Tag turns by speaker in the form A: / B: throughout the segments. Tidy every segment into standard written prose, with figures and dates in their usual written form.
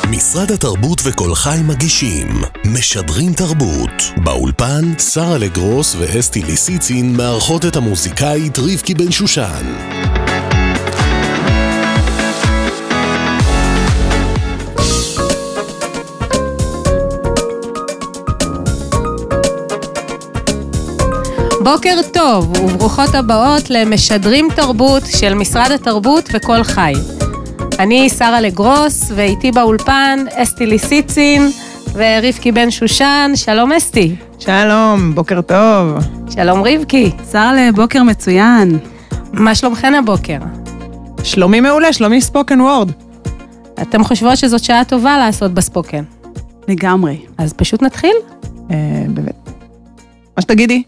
A: משרד התרבות וכל חי מגישים משדרים תרבות. באולפן שרה לגרוס ואסתי ליסיצין מארחות את המוזיקאית רבקי בן שושן.
B: בוקר טוב וברוכות הבאות למשדרים תרבות של משרד התרבות וכל חי. אני שרה לגרוס ואיתי באולפן אסתי ליסיצין ורבקי בן שושן. שלום אסתי.
C: שלום, בוקר טוב.
B: שלום רבקי.
D: שרה לבוקר מצוין.
B: מה שלומכן הבוקר?
C: שלומי מעולה, שלומי ספוקן וורד.
B: אתם חושבות שזאת שעה טובה לעשות בספוקן?
D: לגמרי.
B: אז פשוט נתחיל?
C: באמת. מה שתגידי?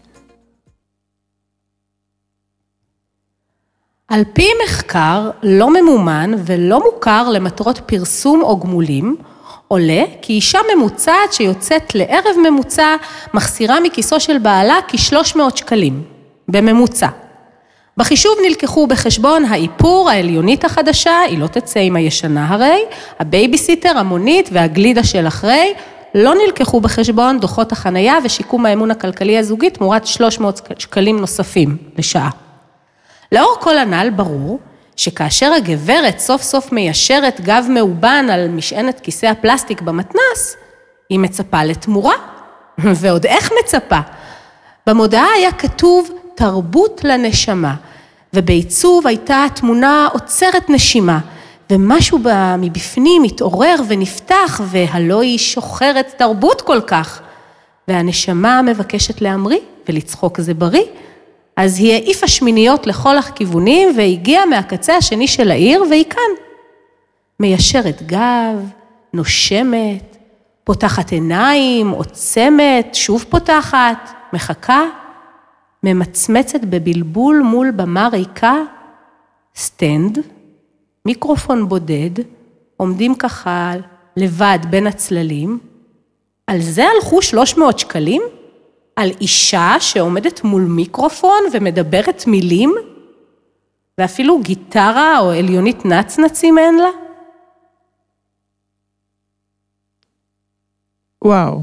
B: על פי מחקר לא ממומן ולא מוכר למטרות פרסום או גמולים, עולה כי אישה ממוצעת שיוצאת לערב ממוצע מחסירה מכיסו של בעלה כ-300 שקלים, בממוצע. בחישוב נלקחו בחשבון האיפור, העליונית החדשה, היא לא תצא עם הישנה הרי, הבייביסיטר, המונית והגלידה של אחרי, לא נלקחו בחשבון דוחות החנייה ושיקום האמון הכלכלי הזוגי תמורת 300 שקלים נוספים לשעה. לאור כל הנ"ל ברור שכאשר הגברת סוף סוף מיישרת גב מאובן על משענת כיסא הפלסטיק במתנס, היא מצפה לתמורה. ועוד איך מצפה? במודעה היה כתוב תרבות לנשמה, ובעיצוב הייתה תמונה עוצרת נשימה, ומשהו מבפנים התעורר ונפתח, והלא היא שוחרת תרבות כל כך. והנשמה מבקשת להמריא ולצחוק זה בריא, אז היא העיפה שמיניות לכל הכיוונים, והגיעה מהקצה השני של העיר, והיא כאן. מיישרת גב, נושמת, פותחת עיניים, עוצמת, שוב פותחת, מחכה, ממצמצת בבלבול מול במה ריקה, סטנד, מיקרופון בודד, עומדים ככה לבד בין הצללים, על זה הלכו 300 שקלים? על אישה שעומדת מול מיקרופון ומדברת מילים, ואפילו גיטרה או עליונית נצנצים אין לה?
C: וואו.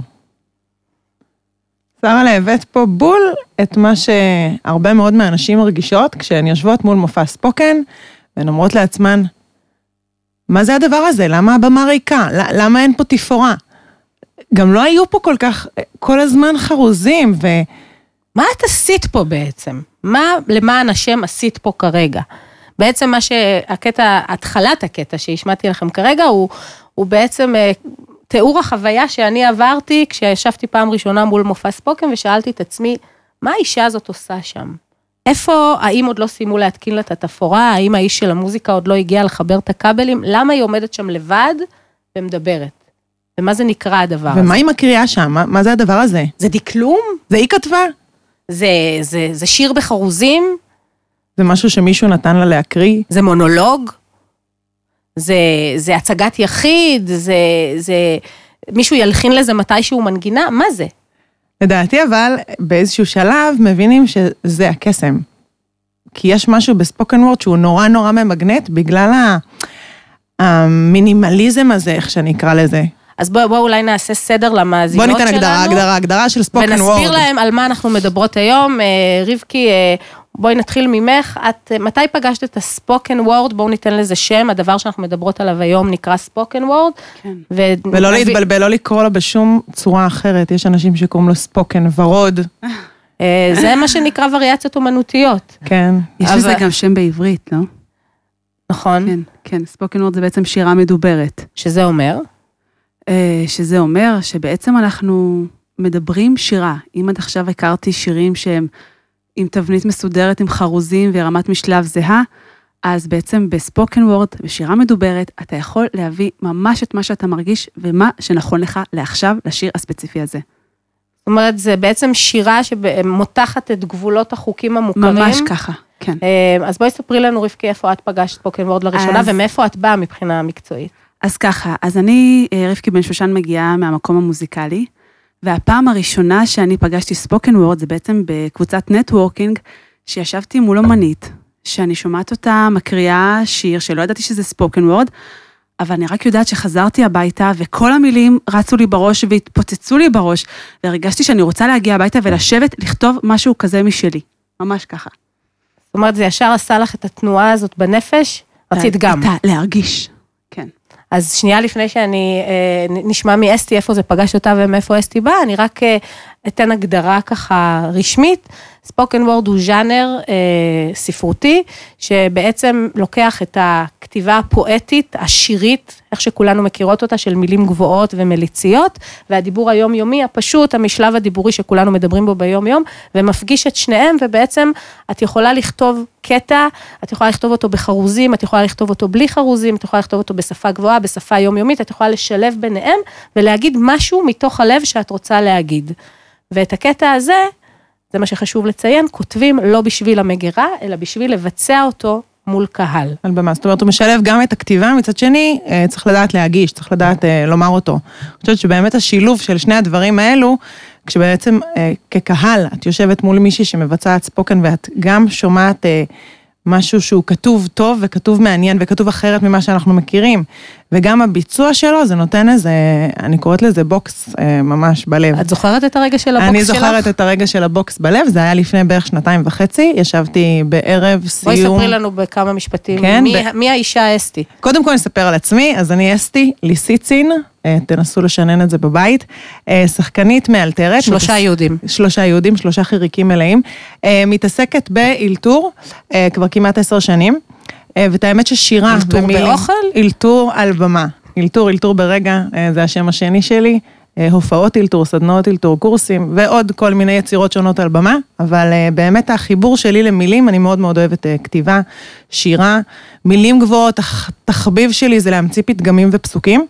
C: שרה להבאת פה בול את מה שהרבה מאוד מהאנשים מרגישות, כשהן יושבות מול מופע ספוקן, והן אומרות לעצמן, מה זה הדבר הזה? למה הבמה ריקה? למה אין פה תפאורה? גם לא היו פה כל הזמן חרוזים,
B: מה את עשית פה בעצם? מה למען השם עשית פה כרגע? בעצם מה התחלת הקטע שהשמעתי לכם כרגע, הוא בעצם תיאור החוויה שאני עברתי, כשישבתי פעם ראשונה מול מופע ספוקן, ושאלתי את עצמי, מה האישה הזאת עושה שם? איפה, האם עוד לא סיימו להתקין לה את התפאורה? האם האיש של המוזיקה עוד לא הגיע לחבר את הכבלים? למה היא עומדת שם לבד ומדברת? ומה זה נקרא הדבר הזה?
C: ומה היא מקריאה שם? מה זה הדבר הזה?
B: זה דקלום?
C: זה היא כתבה?
B: זה שיר בחרוזים?
C: זה משהו שמישהו נתן לה להקריא?
B: זה מונולוג? זה הצגת יחיד? מישהו ילחין לזה מתישהו מנגינה? מה זה?
C: לדעתי אבל באיזשהו שלב מבינים שזה הקסם. כי יש משהו בספוקן וורד שהוא נורא נורא ממגנט, בגלל המינימליזם הזה, איך שאני אקרא לזה.
B: אז בואו אולי נעשה סדר למאזינות שלנו.
C: בואו ניתן הגדרה של ספוקן וורד.
B: ונסביר להם על מה אנחנו מדברות היום. רבקי, בואי נתחיל ממך. מתי פגשת את הספוקן וורד? בואו ניתן לזה שם. הדבר שאנחנו מדברות עליו היום נקרא ספוקן וורד.
D: כן.
C: ולא להתבלבל, לא לקרוא לו בשום צורה אחרת. יש אנשים שקוראים לו ספוקן ורוד.
B: זה מה שנקרא וריאציות אומנותיות.
C: כן.
D: יש לזה גם שם בעברית, לא?
B: נכון.
D: כן, כן. ספוקן וורד זה בעצם שירה מדוברת.
B: שזה אומר?
D: שזה אומר שבעצם אנחנו מדברים שירה. אם עד עכשיו הכרתי שירים שהם עם תבנית מסודרת, עם חרוזים ורמת משלב זהה, אז בעצם בספוקן וורד, בשירה מדוברת, אתה יכול להביא ממש את מה שאתה מרגיש, ומה שנכון לך לעכשיו, לשיר הספציפי הזה.
B: זאת אומרת, זה בעצם שירה שמותחת את גבולות החוקים המוכרים.
D: ממש ככה, כן.
B: אז בואי ספרי לנו, רבקי, איפה את פגשת ספוקן וורד לראשונה, ומאיפה את באה מבחינה מקצועית?
D: אז ככה, אז אני, רבקי בן שושן, מגיעה מהמקום המוזיקלי, והפעם הראשונה שאני פגשתי ספוקן וורד, זה בעצם בקבוצת נטוורקינג, שישבתי מול אומנית, שאני שומעת אותה מקריאה שיר, שלא ידעתי שזה ספוקן וורד, אבל אני רק יודעת שחזרתי הביתה, וכל המילים רצו לי בראש והתפוצצו לי בראש, והרגשתי שאני רוצה להגיע הביתה ולשבת, לכתוב משהו כזה משלי. ממש ככה.
B: זאת אומרת, זה ישר עשה לך את התנועה הזאת בנפש? רצית גם.
D: להרגיש, כן.
B: אז שנייה לפני שאני נשמע מאסתי איפה זה פגש אותה ומאיפה אסתי באה, אני רק אתן הגדרה ככה רשמית. ספוקן וורד הוא ז'אנר ספרותי, שבעצם לוקח את הכתיבה הפואטית, השירית, איך שכולנו מכירות אותה, של מילים גבוהות ומליציות, והדיבור היומיומי הפשוט, המשלב הדיבורי שכולנו מדברים בו ביום-יום, ומפגיש את שניהם, ובעצם את יכולה לכתוב קטע, את יכולה לכתוב אותו בחרוזים, את יכולה לכתוב אותו בלי חרוזים, את יכולה לכתוב אותו בשפה גבוהה, בשפה יומיומית, את יכולה לשלב ביניהם, ולהגיד משהו מתוך הלב שאת רוצה להגיד. ואת הקטע הזה, זה מה שחשוב לציין, כותבים לא בשביל המגירה, אלא בשביל לבצע אותו מול קהל.
C: על במה, זאת אומרת, הוא משלב גם את הכתיבה, מצד שני, צריך לדעת להגיש, צריך לדעת לומר אותו. אני חושבת שבאמת השילוב של שני הדברים האלו, כשבעצם כקהל, את יושבת מול מישהי שמבצעת ספוקן, ואת גם שומעת משהו שהוא כתוב טוב, וכתוב מעניין, וכתוב אחרת ממה שאנחנו מכירים, וגם הביצוע שלו, זה נותן איזה, אני קוראת לזה בוקס ממש בלב.
B: את זוכרת את הרגע של הבוקס שלך?
C: אני זוכרת את הרגע של הבוקס בלב, זה היה לפני בערך 2.5 שנתיים, ישבתי בערב סיום.
B: בואי ספרי לנו בכמה משפטים,
C: כן,
B: מי האישה אסתי?
C: קודם כל נספר על עצמי, אז אני אסתי ליסיצין, תנסו לשנן את זה בבית, שחקנית מאלתרת.
B: 3 יהודים.
C: 3 יהודים, 3 חיריקים מלאים, מתעסקת באילתור, כבר כמעט 10 שנים, ואת האמת ששירה
B: אילתור באוכל?
C: אילתור על במה. אילתור ברגע, זה השם השני שלי, הופעות אילתור, סדנאות אילתור, קורסים, ועוד כל מיני יצירות שונות על במה, אבל באמת החיבור שלי למילים, אני מאוד מאוד אוהבת כתיבה, שירה, מילים גבוהות, התחביב שלי זה להמציא פתגמים ופסוקים,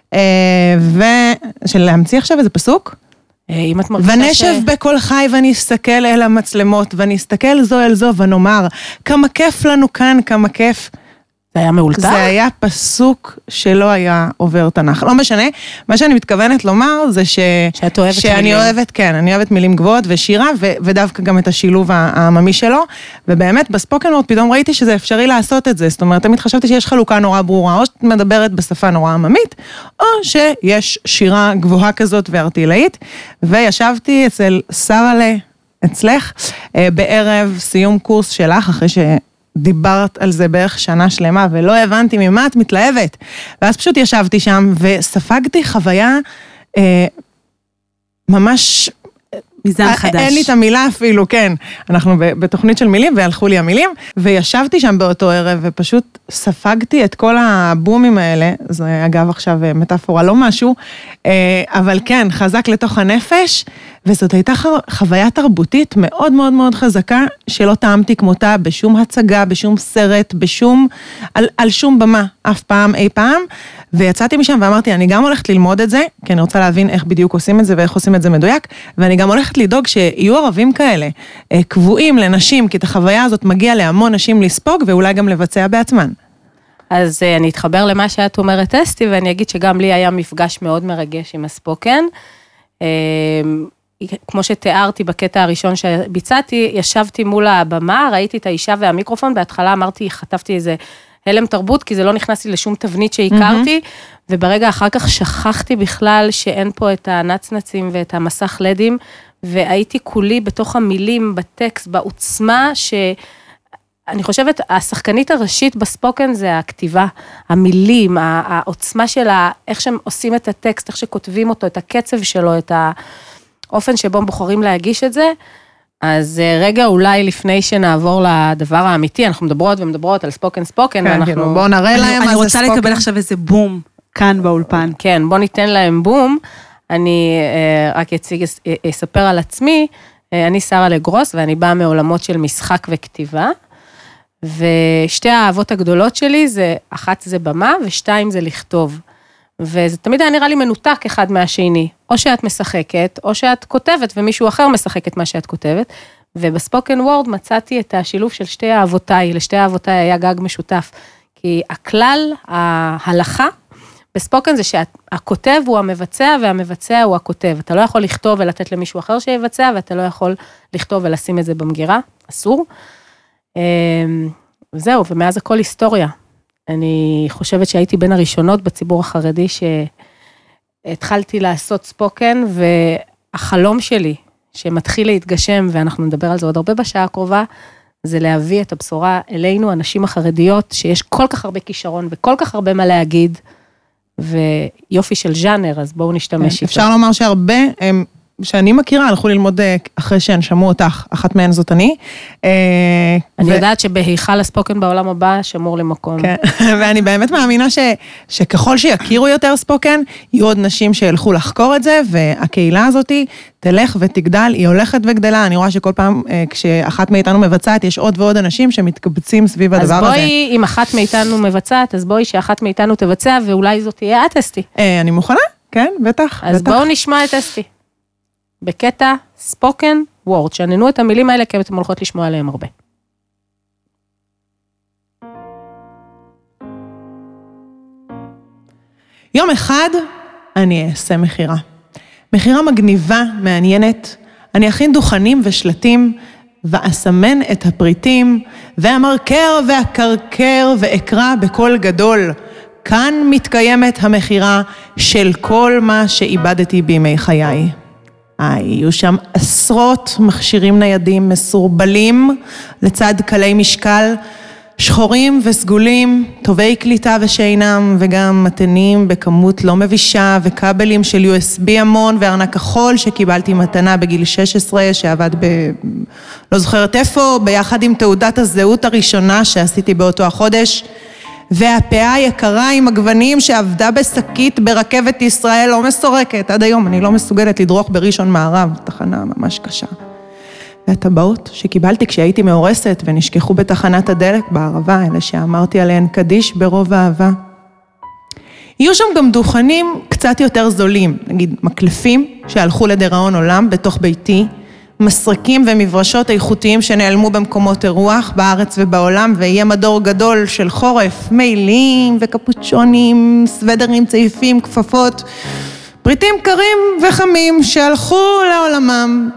C: ושל להמציא עכשיו איזה פסוק,
B: אם את מרגישה
C: ונשב בכל חי ואני אסתכל אל המצלמות, ואני אסתכל זו אל זו ונאמר, כמה כיף לנו כאן, כמה כיף.
B: זה היה מאולתר?
C: זה היה פסוק שלא היה עובר תנ"ך. לא משנה, מה שאני מתכוונת לומר זה
B: שאת אוהבת
C: שאני
B: מילים.
C: אוהבת, כן, אני אוהבת מילים גבוהות ושירה, ודווקא גם את השילוב העממי שלו, ובאמת בספוקן וורד פתאום ראיתי שזה אפשרי לעשות את זה, זאת אומרת, תמיד חשבתי שיש חלוקה נורא ברורה, או שאת מדברת בשפה נורא עממית, או שיש שירה גבוהה כזאת וארטילאית, וישבתי אצל שרה אצלך, בערב סיום קורס שלך, אחרי דיברת על זה בערך שנה שלמה, ולא הבנתי ממה את מתלהבת. ואז פשוט ישבתי שם, וספגתי חוויה ממש
D: מזן חדש.
C: אין לי את המילה אפילו, כן. אנחנו בתוכנית של מילים, והלכו לי המילים, וישבתי שם באותו ערב, ופשוט ספגתי את כל הבומים האלה, זה אגב עכשיו מטאפורה לא משהו, אבל כן, חזק לתוך הנפש, וזאת הייתה חוויה תרבותית מאוד מאוד מאוד חזקה, שלא טעמתי כמותה בשום הצגה, בשום סרט, על שום במה, אף פעם, אי פעם, ויצאתי משם ואמרתי, אני גם הולכת ללמוד את זה, כי אני רוצה להבין איך בדיוק עושים את זה, ואיך עושים את זה מדויק, ואני גם הולכת לדאוג שיהיו ערבים כאלה, קבועים לנשים, כי את החוויה הזאת מגיע להמון נשים לספוג, ואולי גם לבצע בעצמן.
B: אז אני אתחבר למה שאת אומרת, אסתי, ואני אגיד שגם לי היה מפגש מאוד מרגש עם הספוקן. כמו שתיארתי בקטע הראשון שביצעתי, ישבתי מול הבמה, ראיתי את האישה והמיקרופון, בהתחלה אמרתי, חטפתי איזה הלם תרבות, כי זה לא נכנס לי לשום תבנית שהכרתי, וברגע אחר כך שכחתי בכלל שאין פה את הנצנצים ואת המסך לדים, והייתי כולי בתוך המילים, בטקסט, בעוצמה, שאני חושבת, השחקנית הראשית בספוקן זה הכתיבה, המילים, העוצמה שלה, איך שהם עושים את הטקסט, איך שכותבים אותו, את הקצב שלו, את האופן שבו הם בוחרים להגיש את זה, אז רגע אולי לפני שנעבור לדבר האמיתי, אנחנו מדברות ומדברות על ספוקן,
C: ואנחנו... בואו נראה להם.
D: אני רוצה לקבל עכשיו איזה בום כאן באולפן.
B: כן, בואו ניתן להם בום. אני רק אספר על עצמי, אני שרה לגרוס, ואני באה מעולמות של משחק וכתיבה, ושתי האהבות הגדולות שלי, אחת זה במה, ושתיים זה לכתוב. וזה תמיד היה נראה לי מנותק אחד מהשני, או שאת משחקת, או שאת כותבת, ומישהו אחר משחק את מה שאת כותבת, ובספוקן וורד מצאתי את השילוב של שתי אהבותיי, לשתי אהבותיי היה גג משותף, כי הכלל, ההלכה, בספוקן זה שהכותב הוא המבצע, והמבצע הוא הכותב, אתה לא יכול לכתוב ולתת למישהו אחר שיבצע, ואתה לא יכול לכתוב ולשים את זה במגירה, אסור. זהו, ומאז הכל היסטוריה. אני חושבת שהייתי בין הראשונות בציבור החרדי שהתחלתי לעשות ספוקן, והחלום שלי שמתחיל להתגשם, ואנחנו נדבר על זה עוד הרבה בשעה הקרובה, זה להביא את הבשורה אלינו, הנשים החרדיות, שיש כל כך הרבה כישרון וכל כך הרבה מה להגיד, ויופי של ז'אנר, אז בואו נשתמש איתו.
C: אפשר לומר שהרבה, שאני מכירה, הלכו ללמוד אחרי שהן שמעו אותך, אחת מהן זאת אני.
B: אני יודעת שבהיכל הספוקן בעולם הבא, שמור למקום.
C: כן, ואני באמת מאמינה שככל שיכירו יותר ספוקן, יהיו עוד נשים שילכו לחקור את זה, והקהילה הזאת תלך ותגדל, היא הולכת וגדלה, אני רואה שכל פעם כשאחת מאיתנו מבצעת, יש עוד ועוד אנשים שמתקבצים סביב הדבר הזה.
B: אז בואי, אם אחת מאיתנו מבצעת, אז בואי שאחת מאיתנו תבצע, ואולי זאת תהיה את אסתי.
C: אני מוכנה, כן, בטח.
B: אז בואו נשמע את אסתי. בקטע ספוקן וורד, שעננו את המילים האלה, כי אתם הולכות לשמוע עליהם הרבה.
C: יום אחד אני אעשה מחירה. מחירה מגניבה, מעניינת. אני אכין דוכנים ושלטים, ואסמן את הפריטים, והמרקר והקרקר, ואקרא בקול גדול. כאן מתקיימת המחירה של כל מה שאיבדתי בימי חיי. היו שם עשרות מכשירים ניידים מסורבלים לצד קלי משקל, שחורים וסגולים, טובי קליטה ושאינם, וגם מתנים בכמות לא מבישה, וכבלים של USB המון, וארנק כחול שקיבלתי מתנה בגיל 16, שעבד לא זוכרת איפה, ביחד עם תעודת הזהות הראשונה שעשיתי באותו החודש, והפאה היקרה עם הגוונים שעבדה בסקית ברכבת ישראל לא מסורקת. עד היום אני לא מסוגלת לדרוך בראשון מערב, תחנה ממש קשה. והטבעות שקיבלתי כשהייתי מאורסת ונשכחו בתחנת הדלק בערבה, אלה שאמרתי עליהן קדיש ברוב אהבה. יהיו שם גם דוכנים קצת יותר זולים, נגיד מקלפים שהלכו לדיראון עולם בתוך ביתי, מסרקים ומברשות איכותיים שנעלמו במקומות אירוח בארץ ובעולם, ויהיה מדור גדול של חורף, מילים וקפוצ'ונים, סוודרים, צעיפים, כפפות, פריטים קרים וחמים שהלכו לעולמם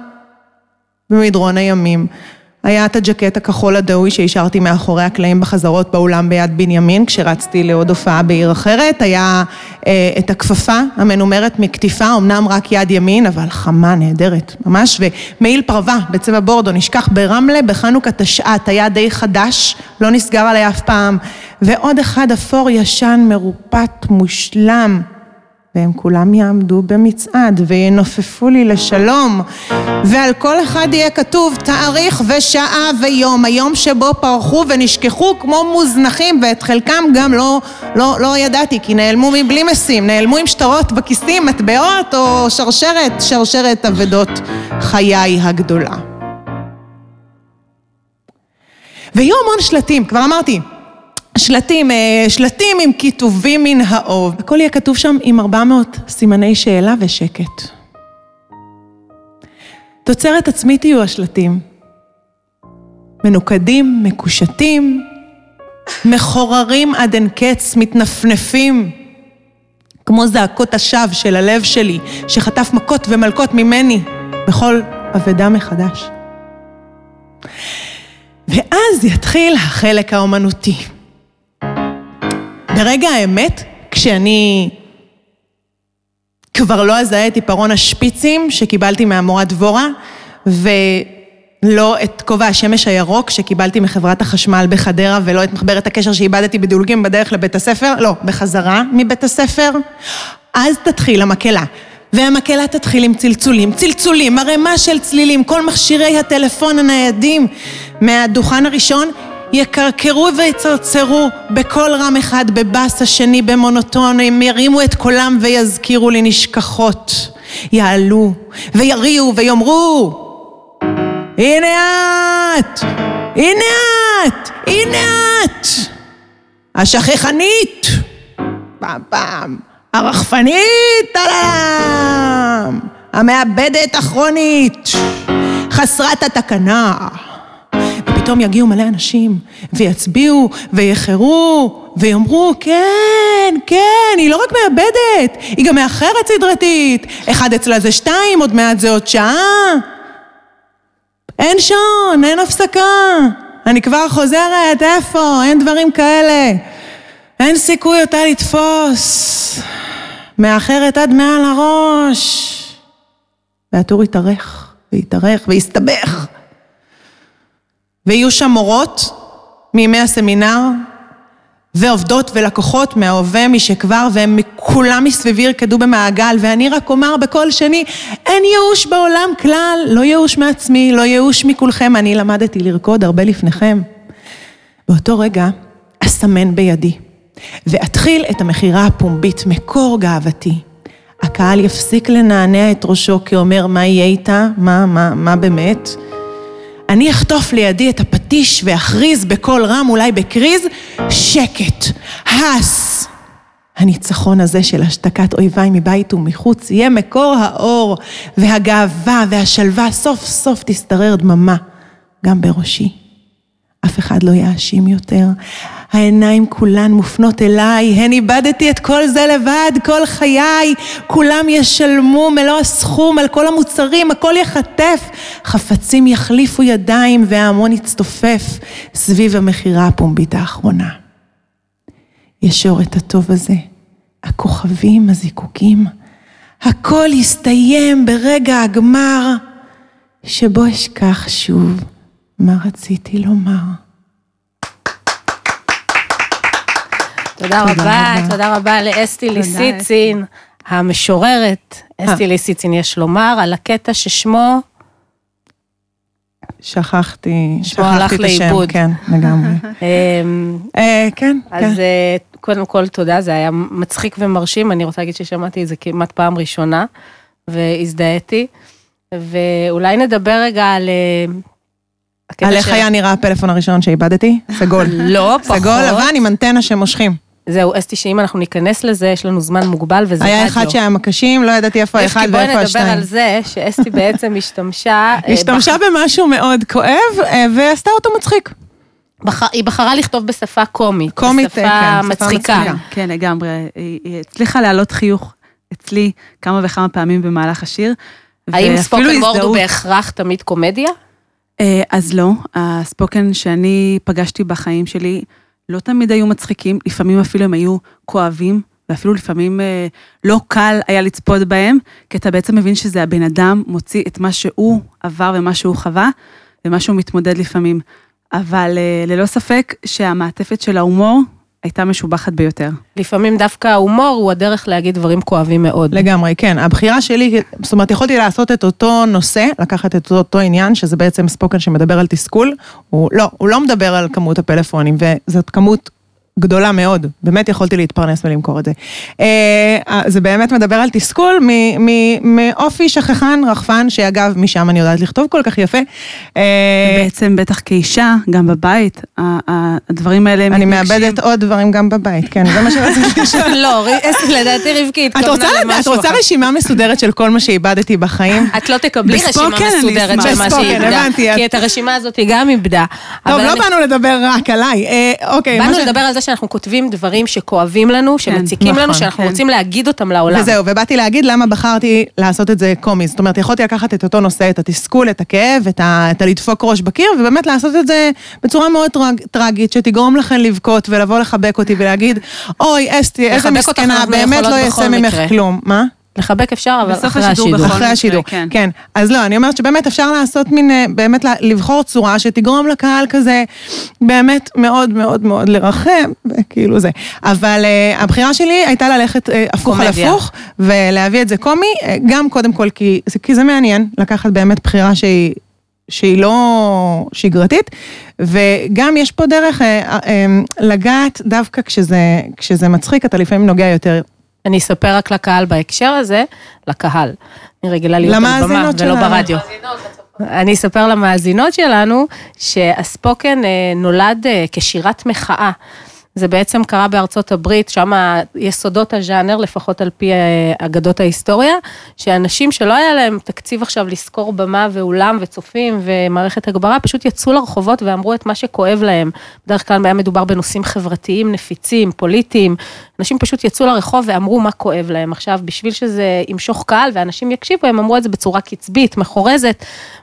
C: במדרון הימים. היה את הג'קט הכחול הדאוי שהשארתי מאחורי הקלעים בחזרות באולם ביד בנימין, כשרצתי לעוד הופעה בעיר אחרת. היה את הכפפה המנומרת מכתיפה, אמנם רק יד ימין, אבל חמה נהדרת, ממש. ומעיל פרווה בצבע בורדו, נשכח ברמלה, בחנוכה תשעת, היה די חדש, לא נסגר עליי אף פעם. ועוד אחד אפור ישן, מרופט, מושלם. והם כולם יעמדו במצעד וינופפו לי לשלום, ועל כל אחד יהיה כתוב תאריך ושעה ויום, היום שבו פרחו ונשכחו כמו מוזנחים, ואת חלקם גם לא ידעתי, כי נעלמו מבלי משים, נעלמו עם שטרות בכיסים, מטבעות או שרשרת אבדות חיי הגדולה. ויהיו המון שלטים, כבר אמרתי, שלטים עם כיתובים מן האוב. הכל יהיה כתוב שם עם 400 סימני שאלה ושקט. תוצרת עצמית יהיו השלטים. מנוקדים, מקושטים, מחוררים עד אין קץ, מתנפנפים, כמו זעקות השווא של הלב שלי, שחטף מכות ומלכות ממני בכל עבודה מחדש. ואז יתחיל החלק האומנותי. ברגע האמת, כשאני כבר לא אזהה את עיפרון השפיצים שקיבלתי מהמורה דבורה, ולא את כובע השמש הירוק שקיבלתי מחברת החשמל בחדרה, ולא את מחברת הקשר שאיבדתי בדולגים בדרך לבית הספר, לא, בחזרה מבית הספר, אז תתחיל המקהלה. והמקהלה תתחיל עם צלצולים, הרמה של צלילים, כל מכשירי הטלפון הניידים מהדוכן הראשון, יקרקרו ויצרצרו בכל רם אחד, בבס השני, במונוטון, הם ירימו את קולם ויזכירו לי נשכחות, יעלו ויריעו ויאמרו, הנה את, הנה את, הנה את, השכחנית, פעם, הרחפנית, עלם, המאבדת אחרונית, חסרת התקנה. ופתאום יגיעו מלא אנשים, ויצביעו, ויחרו, ויאמרו, כן, היא לא רק מאבדת, היא גם מאחרת סדרתית. אחד אצלה זה 2, עוד מעט זה עוד שעה. אין שעון, אין הפסקה. אני כבר חוזרת, איפה? אין דברים כאלה. אין סיכוי אותה לתפוס, מאחרת עד מעל הראש. והטור יתארך, ויתארך, ויסתבך. ויהיו שם מורות מימי הסמינר, ועובדות ולקוחות מההווה משכבר, והם כולם מסביבי ירקדו במעגל, ואני רק אומר בכל שני, אין ייאוש בעולם כלל, לא ייאוש מעצמי, לא ייאוש מכולכם, אני למדתי לרקוד הרבה לפניכם. באותו רגע, אסמן בידי, ואתחיל את המחירה הפומבית, מקור גאוותי. הקהל יפסיק לנענע את ראשו, כי אומר, מה יהיה איתה? מה באמת? אני אחטוף לידי את הפטיש ואכריז בקול רם, אולי בקריז, שקט, הס. הניצחון הזה של השתקת אויביי מבית ומחוץ, יהיה מקור האור והגאווה והשלווה, סוף סוף תסתרר דממה, גם בראשי. אף אחד לא יאשים יותר. העיניים כולן מופנות אליי, הן איבדתי את כל זה לבד, כל חיי, כולם ישלמו מלוא הסכום על כל המוצרים, הכל יחטף, חפצים יחליפו ידיים וההמון יצטופף סביב המחירה הפומבית האחרונה. ישור את הטוב הזה, הכוכבים, הזיקוקים, הכל יסתיים ברגע הגמר, שבו אשכח שוב מה רציתי לומר.
B: תודה רבה לאסתי ליסיצין, המשוררת, אסתי ליסיצין יש לומר, על הקטע ששמו...
C: שכחתי
B: הלך
C: את השם,
B: לאיבוד.
C: כן, לגמרי. כן.
B: אז קודם כל תודה, זה היה מצחיק ומרשים, אני רוצה להגיד ששמעתי את זה כמעט פעם ראשונה, והזדהיתי, ואולי נדבר רגע על...
C: על איך היה נראה הפלאפון הראשון שאיבדתי? סגול.
B: לא, פחות.
C: סגול לבן עם אנטנה שמושכים.
B: זהו, אסתי, שאם אנחנו ניכנס לזה, יש לנו זמן מוגבל, וזה
C: היה אחד שהיה מקשים, לא ידעתי איפה האחד ואיפה השתיים.
B: בואי נדבר על זה, שאסתי בעצם השתמשה
C: במשהו מאוד כואב, ועשתה אותו מצחיק.
B: היא בחרה לכתוב בשפה קומית,
C: בשפה
B: מצחיקה.
D: כן, לגמרי. היא הצליחה להעלות חיוך אצלי כמה וכמה פעמים במהלך השיר.
B: האם ספוקן וורד הוא בהכרח תמיד קומדיה?
D: אז לא, הספוקן שאני פגשתי בחיים שלי, לא תמיד היו מצחיקים, לפעמים אפילו הם היו כואבים, ואפילו לפעמים לא קל היה לצפות בהם, כי אתה בעצם מבין שזה הבן אדם מוציא את מה שהוא עבר ומה שהוא חווה, ומה שהוא מתמודד לפעמים. אבל ללא ספק שהמעטפת של ההומור הייתה משובחת ביותר.
B: לפעמים דווקא ההומור הוא הדרך להגיד דברים כואבים מאוד.
C: לגמרי, כן. הבחירה שלי, זאת אומרת, יכולתי לעשות את אותו נושא, לקחת את אותו עניין, שזה בעצם ספוקן שמדבר על תסכול. הוא לא מדבר על כמות הפלאפונים, וזאת כמות גדולה מאוד. באמת יכולתי להתפרנס ולמכור את זה. זה באמת מדבר על תסכול מאופי שכחן, רחפן, שאגב, משם אני יודעת לכתוב כל כך יפה.
D: בעצם בטח כאישה, גם בבית, הדברים האלה
C: אני מאבדת עוד דברים גם בבית, כן, זה מה שרציתי לשאול.
B: לא, לדעתי רבקי התכוונה למשהו.
C: את רוצה רשימה מסודרת של כל מה שאיבדתי בחיים?
B: את לא תקבלי רשימה מסודרת של מה שהיא איבדה, כי את הרשימה הזאת היא גם איבדה.
C: טוב, לא באנו לדבר רק עליי.
B: באנו לדבר על זה שאנחנו כותבים דברים שכואבים לנו, שמציקים לנו, שאנחנו רוצים להגיד אותם לעולם.
C: וזהו, ובאתי להגיד למה בחרתי לעשות את זה קומי. זאת אומרת, יכולתי לקחת את אותו נושא, את התסכול, את הכאב, את לדפוק ראש בקיר, ובאמת לעשות את זה בצורה מאוד טרגית, שתגרום לכן לבכות ולבוא לחבק אותי ולהגיד, אוי, אסתי, איזה מסכנה, באמת לא יעשה ממך כלום. מה?
B: לחבק אפשר, אבל אחרי השידור.
C: אחרי השידור, כן. אז לא, אני אומרת שבאמת אפשר לעשות מין, באמת לבחור צורה שתגרום לקהל כזה, באמת מאוד מאוד מאוד לרחם, כאילו זה. אבל הבחירה שלי הייתה ללכת הפוך על הפוך, ולהביא את זה קומי, גם קודם כל כי זה מעניין, לקחת באמת בחירה שהיא לא שגרתית, וגם יש פה דרך לגעת דווקא כשזה מצחיק, אתה לפעמים נוגע יותר.
B: אני אספר רק לקהל בהקשר הזה, לקהל. אני רגילה להיות על במה ולא ברדיו. אני אספר למאזינות שלנו שהספוקן נולד כשירת מחאה. זה בעצם קרה בארצות הברית, שם יסודות הז'אנר, לפחות על פי אגדות ההיסטוריה, שאנשים שלא היה להם תקציב עכשיו לזכור במה ואולם וצופים ומערכת הגברה, פשוט יצאו לרחובות ואמרו את מה שכואב להם. בדרך כלל היה מדובר בנושאים חברתיים, נפיצים, פוליטיים. אנשים פשוט יצאו לרחוב ואמרו מה כואב להם. עכשיו, בשביל שזה ימשוך קהל ואנשים יקשיבו, הם אמרו את זה בצורה קצבית, מחורזת,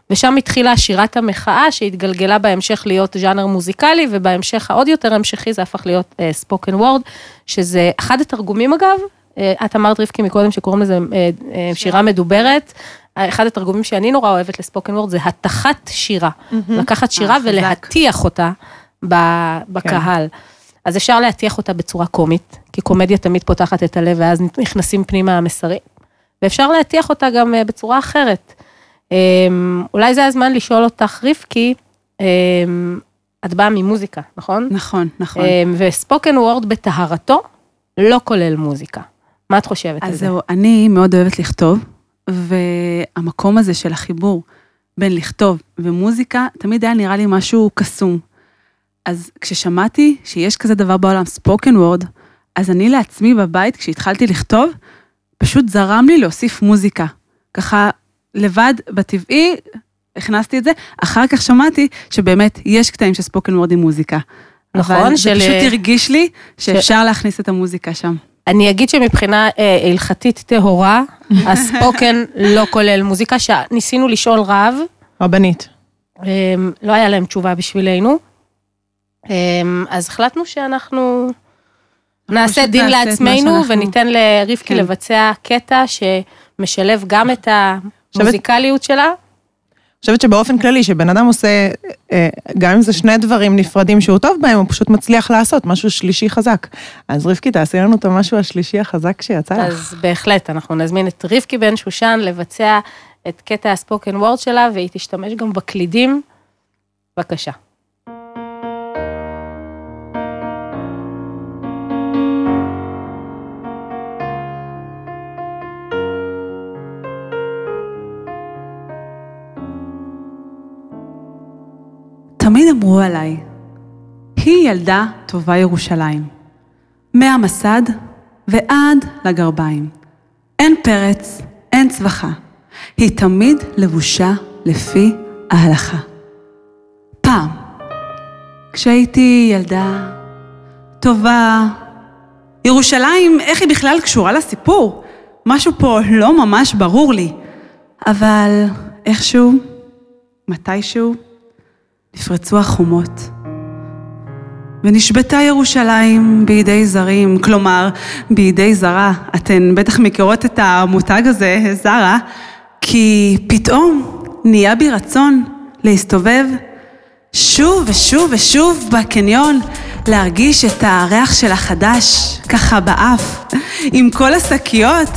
B: ושם התחילה שירת המחאה, שהתגלגלה בהמשך להיות ז'אנר מוזיקלי, ובהמשך העוד יותר המשכי, זה הפך להיות ספוקן וורד, שזה אחד התרגומים אגב, את אמרת רבקי מקודם שקוראים לזה שירה מדוברת, אחד התרגומים שאני נורא אוהבת לספוקן וורד, זה התחת שירה, לקחת שירה ולהטיח אותה בקהל. אז אפשר להטיח אותה בצורה קומית, כי קומדיה תמיד פותחת את הלב, ואז נכנסים פנימה המסרים, ואפשר להטיח אותה גם בצורה אחרת. אולי זה הזמן לשאול אותך, רבקי, את באה ממוזיקה, נכון?
D: נכון.
B: וספוקן וורד בטהרתו לא כולל מוזיקה. מה את חושבת על זה?
D: אז זהו, אני מאוד אוהבת לכתוב, והמקום הזה של החיבור בין לכתוב ומוזיקה, תמיד היה נראה לי משהו קסום. אז כששמעתי שיש כזה דבר בעולם, ספוקן וורד, אז אני לעצמי בבית, כשהתחלתי לכתוב, פשוט זרם לי להוסיף מוזיקה. ככה לבד, בטבעי, הכנסתי את זה, אחר כך שמעתי שבאמת יש קטעים של ספוקן וורד עם מוזיקה.
B: נכון,
D: אבל זה פשוט הרגיש לי שאפשר להכניס את המוזיקה שם.
B: אני אגיד שמבחינה הלכתית טהורה, הספוקן לא כולל מוזיקה, שניסינו לשאול רב.
C: רבנית.
B: לא היה להם תשובה בשבילנו. אז החלטנו שאנחנו נעשה דין לעצמנו, וניתן לרבקי לבצע קטע שמשלב גם את המוזיקליות שלה.
C: אני חושבת שבאופן כללי, שבן אדם עושה, גם אם זה שני דברים נפרדים שהוא טוב בהם, הוא פשוט מצליח לעשות משהו שלישי חזק. אז רבקי, תעשי לנו את המשהו השלישי החזק שיצא לך.
B: אז בהחלט, אנחנו נזמין את רבקי בן שושן לבצע את קטע הספוקן וורד שלה, והיא תשתמש גם בקלידים. בבקשה.
D: תמיד אמרו עליי, היא ילדה טובה ירושלים, מהמסד ועד לגרביים. אין פרץ, אין צווחה, היא תמיד לבושה לפי ההלכה. פעם, כשהייתי ילדה טובה, ירושלים, איך היא בכלל קשורה לסיפור? משהו פה לא ממש ברור לי, אבל איכשהו, מתישהו, נפרצו החומות, ונשבתה ירושלים בידי זרים, כלומר, בידי זרה. אתן בטח מכירות את המותג הזה, זרה, כי פתאום נהיה בי רצון להסתובב שוב ושוב ושוב בקניון, להרגיש את הריח של החדש, ככה באף, עם כל השקיות.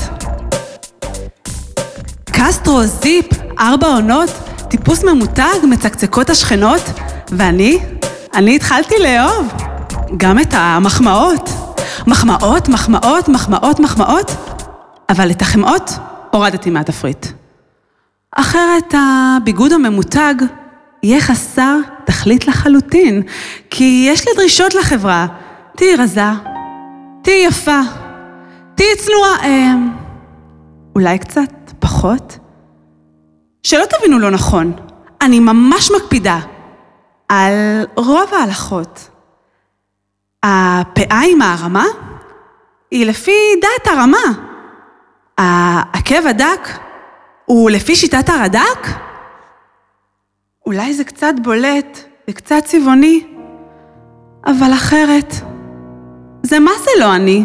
D: קסטרו, זיפ, 4 עונות, טיפוס ממותג, מצקצקות השכנות, ואני התחלתי לאהוב גם את המחמאות. מחמאות, מחמאות, מחמאות, מחמאות, אבל את החמאות הורדתי מהתפריט. אחרת הביגוד הממותג יהיה חסר תכלית לחלוטין, כי יש לי דרישות לחברה. תהי רזה, תהי יפה, תהי צנועה, אולי קצת פחות. שלא תבינו לא נכון, אני ממש מקפידה על רוב ההלכות. הפאה עם הרמה היא לפי דעת הרמה. העקב הדק הוא לפי שיטת הרד"ק? אולי זה קצת בולט, זה קצת צבעוני, אבל אחרת, זה מה זה לא אני?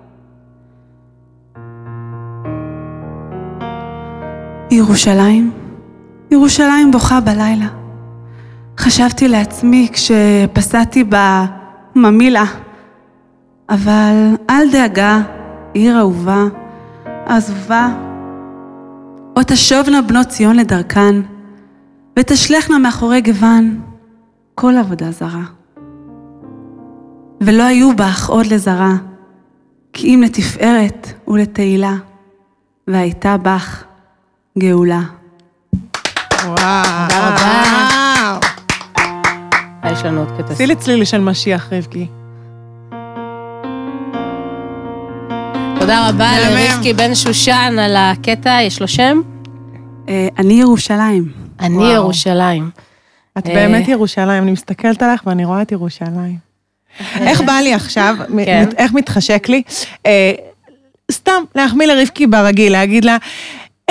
D: ירושלים, ירושלים בוכה בלילה. חשבתי לעצמי כשפסעתי בממילה, אבל אל דאגה, עיר אהובה, עזובה, או תשובנה בנות ציון לדרכן, ותשלחנה מאחורי גוון כל עבודה זרה. ולא היו בך עוד לזרה, כי אם לתפארת ולתהילה, והייתה בך גאולה.
C: וואו.
B: תודה רבה. יש לנו עוד קטע.
C: עשי לי צליל של משיח, רבקי.
B: תודה רבה לרבקי בן שושן על הקטע, יש לו שם?
D: אני ירושלים.
B: אני ירושלים.
C: את באמת ירושלים, אני מסתכלת עליך ואני רואה את ירושלים. איך בא לי עכשיו, איך מתחשק לי? סתם, להחמיא לרבקי ברגיל, להגיד לה,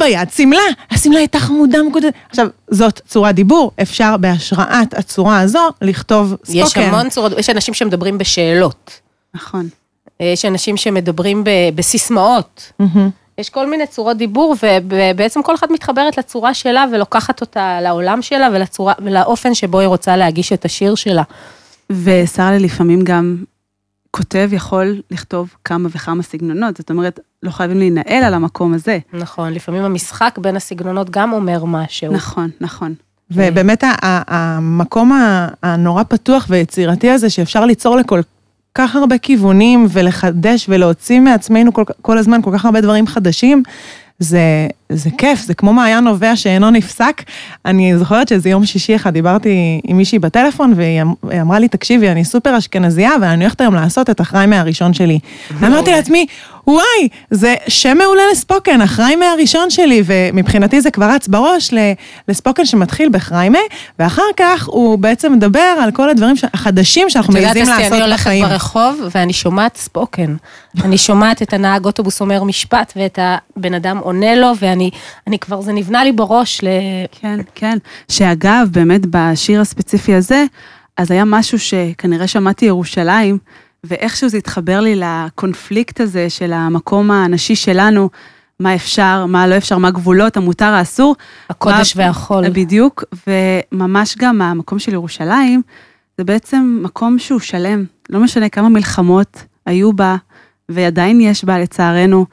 C: ביד, סמלה, הסמלה הייתה חמודה מקודדת. עכשיו, זאת צורת דיבור, אפשר בהשראת הצורה הזו לכתוב ספוקן.
B: יש המון צורות, יש אנשים שמדברים בשאלות.
D: נכון.
B: יש אנשים שמדברים בסיסמאות. יש כל מיני צורות דיבור, ובעצם כל אחד מתחברת לצורה שלה, ולוקחת אותה לעולם שלה, ולאופן שבו היא רוצה להגיש את השיר שלה.
D: ושרה לפעמים גם כותב יכול לכתוב כמה וכמה סגנונות, זאת אומרת, לא חייבים להינעל על המקום הזה.
B: נכון, לפעמים המשחק בין הסגנונות גם אומר משהו.
D: נכון, נכון.
C: ובאמת המקום הנורא פתוח ויצירתי הזה, שאפשר ליצור לכל כך הרבה כיוונים, ולחדש ולהוציא מעצמנו כל הזמן כל כך הרבה דברים חדשים, זה כיף, זה כמו מעיין נובע שאינו נפסק. אני זוכרת שזה יום שישי אחד, דיברתי עם מישהי בטלפון, והיא אמרה לי, תקשיבי, אני סופר אשכנזייה, ואני הולכת היום לעשות את אחראי מהראשון שלי. ואמרתי לעצמי, וואי, זה שם מעולה לספוקן, אחראי מהראשון שלי, ומבחינתי זה כבר רץ בראש לספוקן שמתחיל בחריימה, ואחר כך הוא בעצם מדבר על כל הדברים החדשים שאנחנו מעיזים לעשות בחיים.
B: אני הולכת ברחוב, ואני שומעת ספוקן. אני שומעת את הנהג אוטובוס אומר משפט, ואת הבן אדם עונה לו, ואני כבר, זה נבנה לי בראש
D: כן, כן. שאגב, באמת בשיר הספציפי הזה, אז היה משהו שכנראה שמעתי ירושלים, ואיכשהו זה התחבר לי לקונפליקט הזה של המקום האנשי שלנו, מה אפשר, מה לא אפשר, מה גבולות, המותר, האסור.
B: הקודש והחול.
D: בדיוק, וממש גם המקום של ירושלים, זה בעצם מקום שהוא שלם, לא משנה כמה מלחמות היו בה, ועדיין יש בה לצערנו.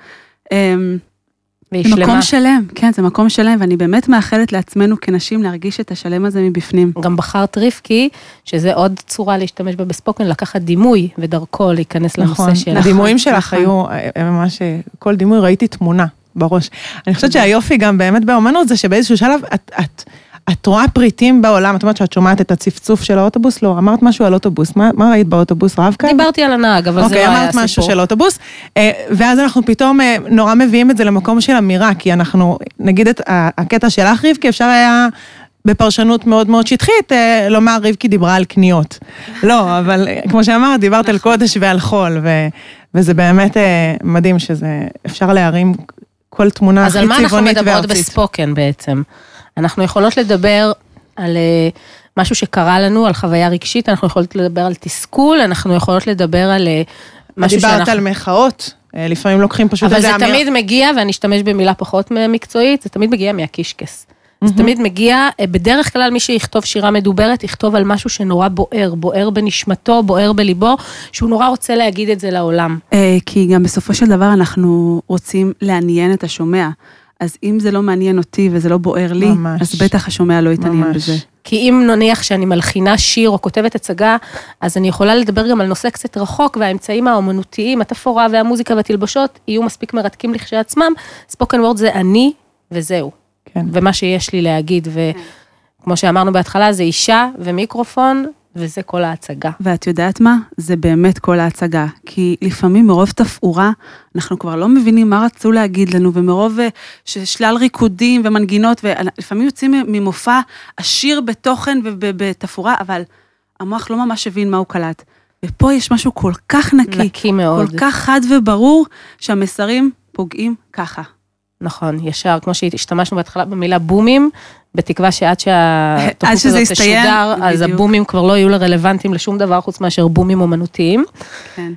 D: זה מקום שלם, כן, זה מקום שלם, ואני באמת מאחלת לעצמנו כנשים להרגיש את השלם הזה מבפנים.
B: גם בחרת רבקי, שזה עוד צורה להשתמש בה בספוקן, לקחת דימוי ודרכו להיכנס לנושא שלך.
C: הדימויים שלך היו ממש, כל דימוי ראיתי תמונה בראש. אני חושבת שהיופי גם באמת באומנות זה שבאיזשהו שלב את רואה פריטים בעולם, את אומרת שאת שומעת את הצפצוף של האוטובוס, לא, אמרת משהו על אוטובוס, מה ראית באוטובוס, רב כאן?
B: דיברתי על הנהג, אבל זה לא היה סיפור.
C: אמרת משהו של אוטובוס, ואז אנחנו פתאום נורא מביאים את זה למקום של אמירה, כי אנחנו, נגיד את הקטע שלך רבקי, אפשר היה בפרשנות מאוד מאוד שטחית, לומר רבקי דיברה על קניות. לא, אבל כמו שאמרת, דיברת על קודש ועל חול, וזה באמת מדהים שזה אפשר להרים כל תמונה הכי צבעונית וארצית.
B: אז על מה אנחנו מדברות בספוקן בעצם? אנחנו יכולות לדבר על משהו שקרה לנו, על חוויה רגשית, אנחנו יכולות לדבר על תסכול, אנחנו יכולות לדבר על משהו שאנחנו...
C: דיברת על מחאות, לפעמים לוקחים פשוט...
B: אבל זה תמיד מגיע, ואני אשתמש במילה פחות מקצועית, זה תמיד מגיע מהקישקס. זה תמיד מגיע, בדרך כלל מי שיכתוב שירה מדוברת, יכתוב על משהו שנורא בוער בנשמתו, בוער בליבו, שהוא נורא רוצה להגיד את זה לעולם.
D: כי גם בסופו של דבר אנחנו רוצים לעניין את השומע. אז אם זה לא מעניין אותי וזה לא בוער לי, אז בטח השומע לא יתעניין בזה.
B: כי אם נניח שאני מלחינה שיר או כותבת הצגה, אז אני יכולה לדבר גם על נושא קצת רחוק, והאמצעים האומנותיים, התפאורה והמוזיקה והתלבשות, יהיו מספיק מרתקים לכשעצמם. ספוקן וורד זה אני וזהו.
C: כן.
B: ומה שיש לי להגיד, וכמו שאמרנו בהתחלה, זה אישה ומיקרופון, וזה כל ההצגה.
D: ואת יודעת מה? זה באמת כל ההצגה, כי לפעמים מרוב תפאורה, אנחנו כבר לא מבינים מה רצו להגיד לנו, ומרוב ששלל ריקודים ומנגינות, ולפעמים יוצאים ממופע עשיר בתוכן ובתפאורה, אבל המוח לא ממש הבין מה הוא קלט. ופה יש משהו כל כך
B: נקי מאוד.
D: כל כך חד וברור, שהמסרים פוגעים ככה.
B: נכון, ישר, כמו שהשתמשנו בהתחלה במילה בומים, בתקווה שעד שהתוכנית הזאת תשודר, אז הבומים כבר לא יהיו רלוונטיים לשום דבר חוץ מאשר בומים אומנותיים.
D: כן.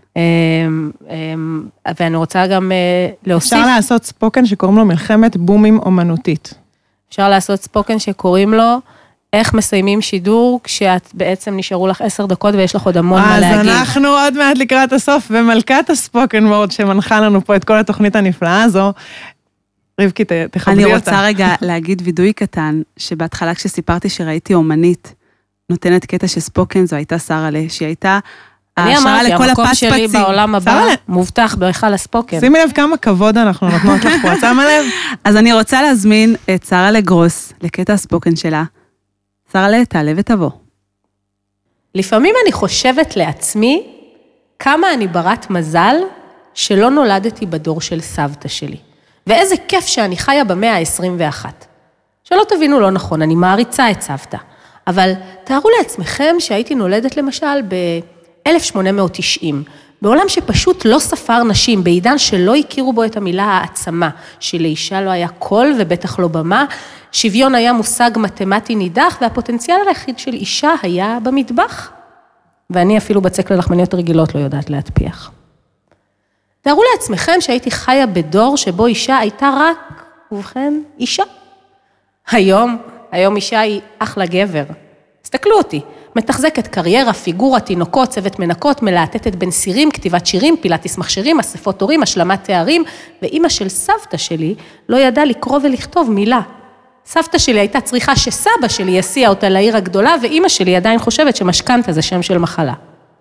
B: ואני רוצה גם להוסיף...
C: אפשר לעשות ספוקן שקוראים לו מלחמת בומים אומנותית.
B: אפשר לעשות ספוקן שקוראים לו איך מסיימים שידור, כשאת בעצם נשארו לך 10 דקות ויש לך עוד המון מה להגיד.
C: אז אנחנו עוד מעט לקראת הסוף, ומלכת הספוקן וורד שמנחה לנו פה את כל התוכנית הנפלאה הזו, רבקי, תכבדי אותה.
D: אני רוצה רגע להגיד וידוי קטן, שבהתחלה כשסיפרתי שראיתי אומנית, נותנת קטע שספוקן, זו הייתה שרה שהיא הייתה
B: אני אמרתי, המקום שלי בעולם הבא מובטח בהיכל הספוקן.
C: שימי לב כמה כבוד אנחנו נותנות לך פה, שמה לב?
D: אז אני רוצה להזמין את שרה גרוס לקטע הספוקן שלה. שרה, תעלה ותבוא.
B: לפעמים אני חושבת לעצמי, כמה אני ברת מזל שלא נולדתי בדור של סבתא שלי. ואיזה כיף שאני חיה במאה ה-21. שלא תבינו לא נכון, אני מעריצה את סבתא. אבל תארו לעצמכם שהייתי נולדת למשל ב-1890, בעולם שפשוט לא ספר נשים, בעידן שלא הכירו בו את המילה העצמה, שלאישה לא היה קול ובטח לא במה, שוויון היה מושג מתמטי נידח, והפוטנציאל היחיד של אישה היה במטבח. ואני אפילו בצק ללחמניות רגילות לא יודעת להטפיח. תארו לעצמכם שהייתי חיה בדור שבו אישה הייתה רק, ובכן, אישה. היום אישה היא אחלה גבר. תסתכלו אותי, מתחזקת קריירה, פיגורה, תינוקות, צוות מנקות, מלהטטת בין סירים, כתיבת שירים, פילאטיס מכשירים, אספות הורים, השלמת תארים, ואמא של סבתא שלי לא ידעה לקרוא ולכתוב מילה. סבתא שלי הייתה צריכה שסבא שלי יסיע אותה לעיר הגדולה, ואמא שלי עדיין חושבת שמשכנתה זה שם של מחלה.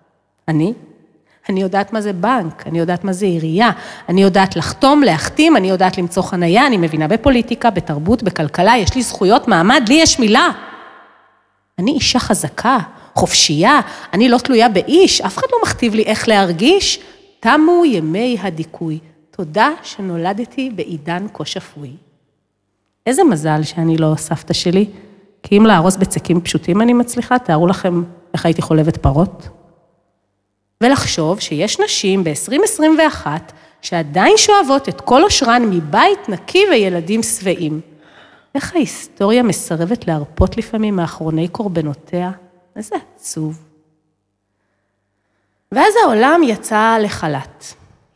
B: אני יודעת מה זה בנק, אני יודעת מה זה עירייה, אני יודעת לחתום, להחתים, אני יודעת למצוא חנייה, אני מבינה בפוליטיקה, בתרבות, בכלכלה, יש לי זכויות מעמד, לי יש מילה. אני אישה חזקה, חופשייה, אני לא תלויה באיש, אף אחד לא מכתיב לי איך להרגיש. תמו ימי הדיכוי, תודה שנולדתי בעידן כה שפוי. איזה מזל שאני לא סבתא שלי, כי אם להרוס בצקים פשוטים אני מצליחה, תארו לכם איך הייתי חולבת פרות. ולחשוב שיש נשים ב-2021 שעדיין שואבות את כל אושרן מבית נקי וילדים שבעים. איך ההיסטוריה מסרבת להרפות לפעמים מאחרוני קורבנותיה? איזה עצוב. ואז העולם יצא לחל"ת.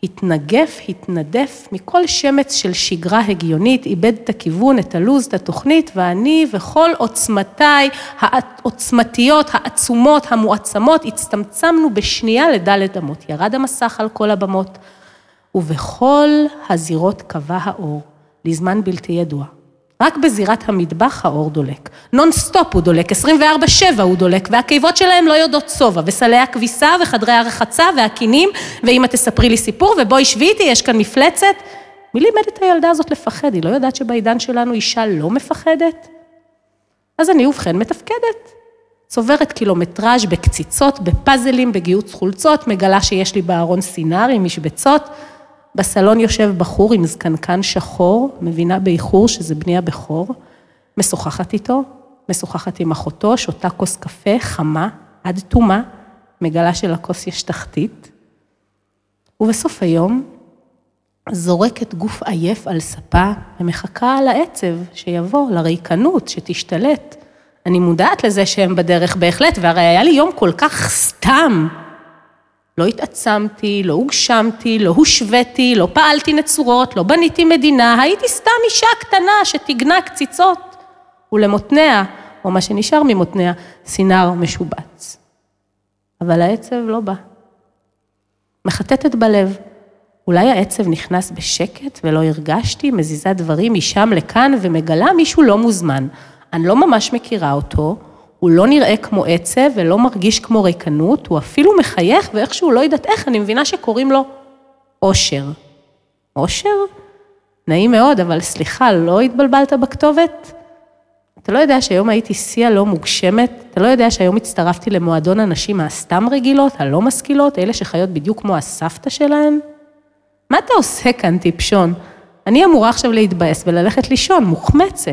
B: התנדף מכל שמץ של שגרה הגיונית, איבד את הכיוון, את הלוז, את התוכנית, ואני וכל עוצמותיי, העוצמתיות, העצומות, המועצמות, הצטמצמנו בשנייה לדלת אמות. ירד המסך על כל הבמות, ובכל הזירות קבע האור, לזמן בלתי ידוע. רק בזירת המטבח האור דולק. נון-סטופ הוא דולק, 24/7 הוא דולק, והקיבות שלהם לא יודעות סובה, וסלי הכביסה וחדרי הרחצה והקינים, ואמא תספרי לי סיפור, ובואי שבי איתי, יש כאן מפלצת. מי לימד את הילדה הזאת לפחד? היא לא יודעת שבעידן שלנו אישה לא מפחדת? אז אני ובכן מתפקדת. צוברת קילומטראז' בקציצות, בפאזלים, בגיוץ חולצות, מגלה שיש לי בארון סינר עם משבצות, בסלון יושב בחור עם זקנקן שחור, מבינה באיחור שזה בני הבכור, משוחחת איתו, משוחחת עם אחותו, שותה כוס קפה, חמה, עד תומה, מגלה שלכוס יש תחתית, ובסוף היום זורקת גוף עייף על ספה, ומחכה על העצב שיבוא, לריקנות שתשתלט אני מודעת לזה שהם בדרך בהחלט, והרי היה לי יום כל כך סתם. לא התעצמתי, לא הוגשמתי, לא הושוויתי, לא פעלתי נצורות, לא בניתי מדינה, הייתי סתם אישה קטנה שתגנה קציצות, ולמותניה, או מה שנשאר ממותניה, סינר משובץ. אבל העצב לא בא. מחטטת בלב. אולי העצב נכנס בשקט ולא הרגשתי, מזיזה דברים משם לכאן ומגלה מישהו לא מוזמן. אני לא ממש מכירה אותו, הוא לא נראה כמו עצב ולא מרגיש כמו ריקנות, הוא אפילו מחייך ואיכשהו לא יודעת איך, אני מבינה שקוראים לו אושר. אושר? נעים מאוד, אבל סליחה, לא התבלבלת בכתובת? אתה לא יודע שהיום הייתי שיא הלא מוגשמת? אתה לא יודע שהיום הצטרפתי למועדון הנשים הסתם רגילות, הלא משכילות, אלה שחיות בדיוק כמו הסבתא שלהן? מה אתה עושה כאן, טיפשון? אני אמורה עכשיו להתבאס וללכת לישון, מוחמצת.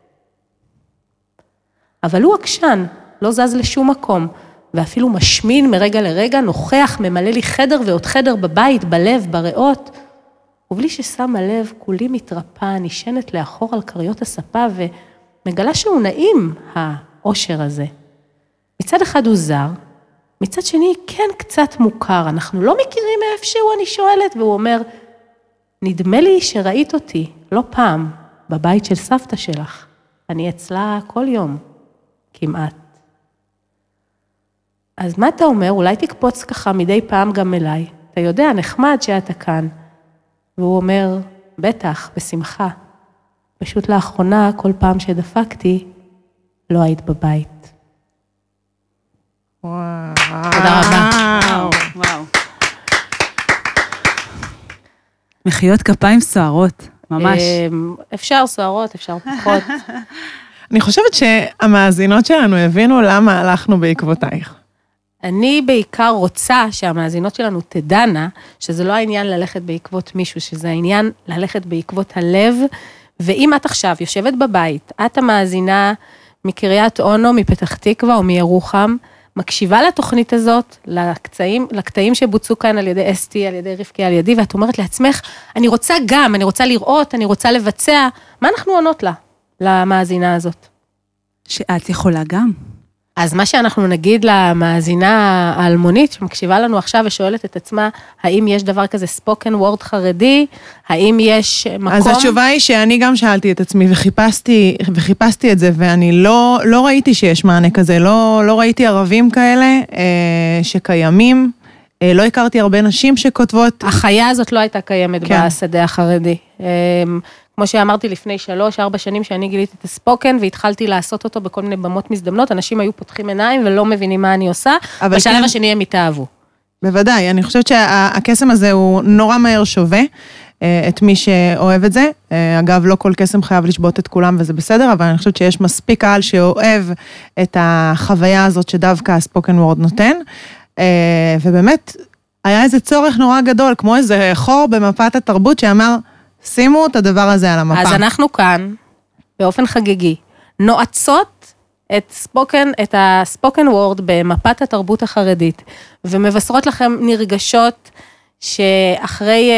B: אבל הוא עקשן, לא זז לשום מקום, ואפילו משמין מרגע לרגע, נוכח, ממלא לי חדר ועוד חדר בבית, בלב, בריאות, ובלי ששמה לב, כולי מתרפא, נשענת לאחור על קריות הספה, ומגלה שהוא נעים, האושר הזה. מצד אחד הוא זר, מצד שני כן קצת מוכר, אנחנו לא מכירים מאיפשהו, אני שואלת, והוא אומר, נדמה לי שראית אותי, לא פעם, בבית של סבתא שלך, אני אצלה כל יום. כמעט. אז מה אתה אומר? אולי תקפוץ ככה מדי פעם גם אליי. אתה יודע, נחמד שאתה כאן. והוא אומר, בטח, בשמחה. פשוט לאחרונה, כל פעם שדפקתי, לא היית בבית.
C: וואו.
B: תודה רבה.
D: וואו. מחיאות כפיים סוערות, ממש.
B: אפשר סוערות, אפשר פחות.
C: אני חושבת שהמאזינות שלנו הבינו למה הלכנו בעקבותייך.
B: אני בעיקר רוצה שהמאזינות שלנו תדענה, שזה לא העניין ללכת בעקבות מישהו, שזה העניין ללכת בעקבות הלב, ואם את עכשיו יושבת בבית, את המאזינה מקריית אונו, מפתח תקווה או מירוחם, מקשיבה לתוכנית הזאת, לקטעים שבוצעו כאן על ידי אסתי, על ידי רבקי, על ידי, ואת אומרת לעצמך, אני רוצה גם, אני רוצה לראות, אני רוצה לבצע, מה אנחנו עונות לה? למאזינה הזאת.
D: שאת יכולה גם.
B: אז מה שאנחנו נגיד למאזינה האלמונית, שמקשיבה לנו עכשיו ושואלת את עצמה, האם יש דבר כזה ספוקן וורד חרדי, האם יש מקום?
C: אז התשובה היא שאני גם שאלתי את עצמי וחיפשתי את זה, ואני לא ראיתי שיש מענה כזה, לא ראיתי ערבים כאלה שקיימים, לא הכרתי הרבה נשים שכותבות.
B: החיה הזאת לא הייתה קיימת כן. בשדה החרדי. כמו שאמרתי לפני 3-4 שנים שאני גיליתי את הספוקן, והתחלתי לעשות אותו בכל מיני במות מזדמנות, אנשים היו פותחים עיניים ולא מבינים מה אני עושה, בשלב כן, השני הם התאהבו.
C: בוודאי, אני חושבת שהקסם הזה הוא נורא מהר שווה, את מי שאוהב את זה, אגב לא כל קסם חייב לשבות את כולם וזה בסדר, אבל אני חושבת שיש מספיק קהל שאוהב את החוויה הזאת שדווקא הספוקן וורד נותן, ובאמת היה איזה צורך נורא גדול, כמו איזה חור במפת התרבות שאמר, שימו את הדבר הזה על המפה.
B: אז אנחנו כאן, באופן חגיגי, נועצות את הספוקן וורד במפת התרבות החרדית, ומבשרות לכם נרגשות שאחרי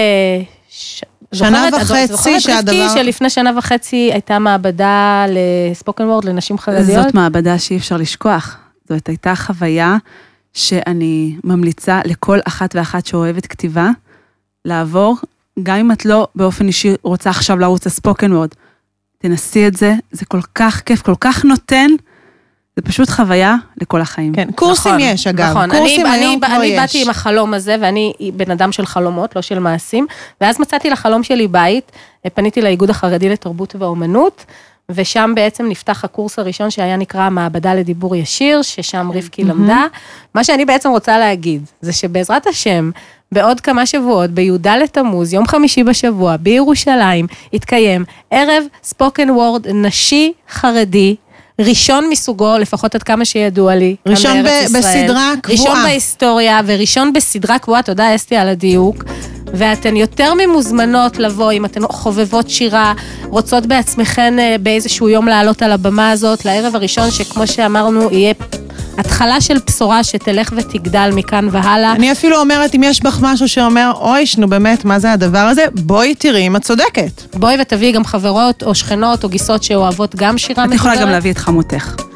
C: שנה וחצי
B: שהדבר... שלפני שנה וחצי הייתה מעבדה לספוקן וורד לנשים חרדיות.
D: זאת מעבדה שאי אפשר לשכוח. זאת הייתה חוויה שאני ממליצה לכל אחת ואחת שאוהבת כתיבה, לעבור, גם אם את לא באופן אישי רוצה עכשיו לרוץ לספוקן וורד, תנסי את זה, זה כל כך כיף, כל כך נותן, זה פשוט חוויה לכל החיים.
C: כן, קורסים יש אגב,
B: נכון,
C: קורסים היום כבר יש.
B: אני באתי עם החלום הזה, ואני בן אדם של חלומות, לא של מעשים, ואז מצאתי לחלום שלי בית, פניתי לאיגוד החרדי לתרבות ואומנות, ושם בעצם נפתח הקורס הראשון שהיה נקרא מעבדה לדיבור ישיר, ששם רבקי למדה. מה שאני בעצם רוצה להגיד, זה שבעזרת השם, בעוד כמה שבועות, בי"ד לתמוז, יום חמישי בשבוע, בירושלים, התקיים ערב ספוקן וורד נשי חרדי, ראשון מסוגו, לפחות עד כמה שידוע לי.
C: ראשון בסדרה קבועה.
B: ראשון בהיסטוריה, וראשון בסדרה קבועה, תודה אסתי על הדיוק, ואתן יותר ממוזמנות לבוא, אם אתן חובבות שירה, רוצות בעצמכן באיזשהו יום לעלות על הבמה הזאת, לערב הראשון שכמו שאמרנו, יהיה התחלה של בשורה שתלך ותגדל מכאן והלאה.
C: אני אפילו אומרת, אם יש בך משהו שאומר, אוי, שנו באמת, מה זה הדבר הזה? בואי תראי אם את צודקת.
B: בואי ותביאי גם חברות או שכנות או גיסות שאוהבות גם שירה
D: מדוברת. את יכולה גם להביא את חמותך.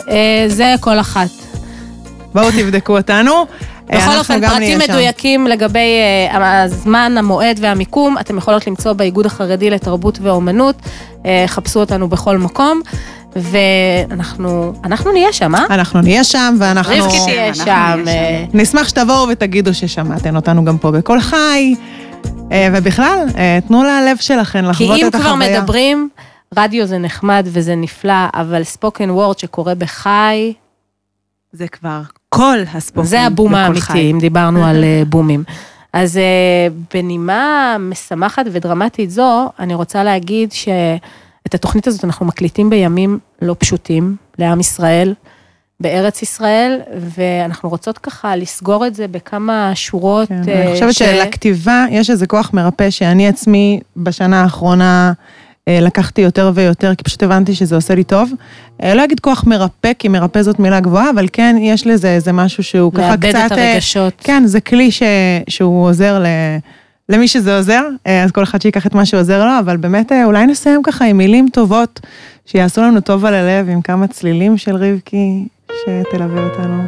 B: זה כל אחת.
C: בואו תבדקו אותנו.
B: בכל אופן, פרטים מדויקים לגבי הזמן, המועד והמיקום, אתם יכולות למצוא באיגוד החרדי לתרבות ואומנות, חפשו אותנו בכל מקום, ואנחנו נהיה שם, אה?
C: אנחנו נהיה שם, ואנחנו...
B: רבקי תהיה שם.
C: נשמח שתבואו ותגידו ששמעתם אותנו גם פה בכל חי, ובכלל, תנו ללב שלכם לחוות את החוויה.
B: כי אם כבר מדברים, רדיו זה נחמד וזה נפלא, אבל ספוקן וורד שקורה בחי,
D: זה כבר כל הספוקן.
B: זה הבום האמיתי, אם דיברנו על בומים. אז בנימה משמחת ודרמטית זו, אני רוצה להגיד שאת התוכנית הזאת אנחנו מקליטים בימים לא פשוטים לעם ישראל, בארץ ישראל, ואנחנו רוצות ככה לסגור את זה בכמה שורות.
C: כן, אני חושבת שלכתיבה יש איזה כוח מרפא שאני עצמי בשנה האחרונה לקחתי יותר ויותר, כי פשוט הבנתי שזה עושה לי טוב. לא אגיד כוח מרפא, כי מרפא זאת מילה גבוהה, אבל כן, יש לזה איזה משהו שהוא ככה קצת...
B: לאבד את הרגשות.
C: כן, זה כלי שהוא עוזר למי שזה עוזר, אז כל אחד שיקח את מה שעוזר לו, אבל באמת אולי נסיים ככה עם מילים טובות, שיעשו לנו טוב על הלב, עם כמה צלילים של רבקי, שתלווה אותנו.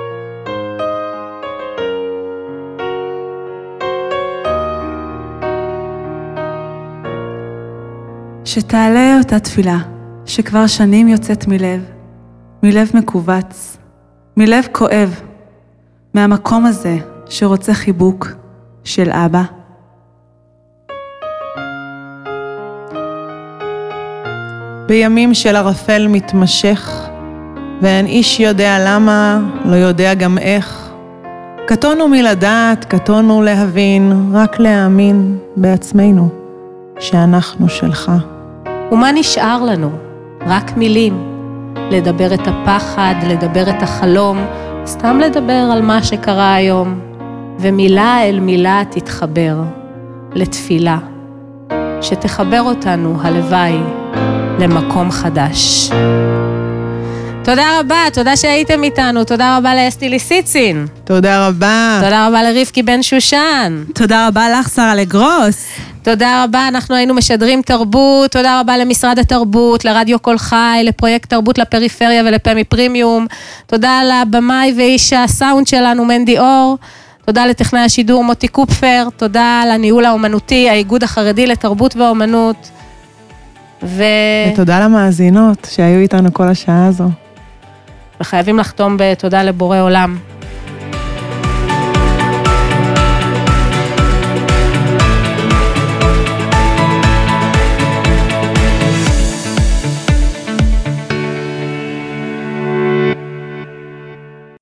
D: שתעלה אותה תפילה, שכבר שנים יוצאת מלב מקובץ, מלב כואב, מהמקום הזה שרוצה חיבוק של אבא.
C: בימים של ערפל מתמשך, ואין איש יודע למה, לא יודע גם איך. קטונו מלדעת, קטונו להבין, רק להאמין בעצמנו, שאנחנו שלך.
B: ומה נשאר לנו? רק מילים. לדבר את הפחד, לדבר את החלום, סתם לדבר על מה שקרה היום. ומילה אל מילה תתחבר, לתפילה, שתחבר אותנו, הלוואי, למקום חדש. תודה רבה, תודה שהייתם איתנו, תודה רבה לאסתי ליסיצין.
C: תודה רבה.
B: תודה רבה לרבקי בן שושן.
D: תודה רבה לך, שרה לגרוס.
B: תודה רבה, אנחנו היינו משדרים תרבות, תודה רבה למשרד התרבות, לרדיו כל חי, לפרויקט תרבות לפריפריה ולפמי פרימיום, תודה לבמאי ואיש הסאונד שלנו, מנדי אור, תודה לטכנאי השידור מוטי קופפר, תודה לניהול האומנותי, האיגוד החרדי לתרבות ואומנות,
C: ותודה למאזינות שהיו איתנו כל השעה הזו.
B: וחייבים לחתום בתודה לבורא עולם.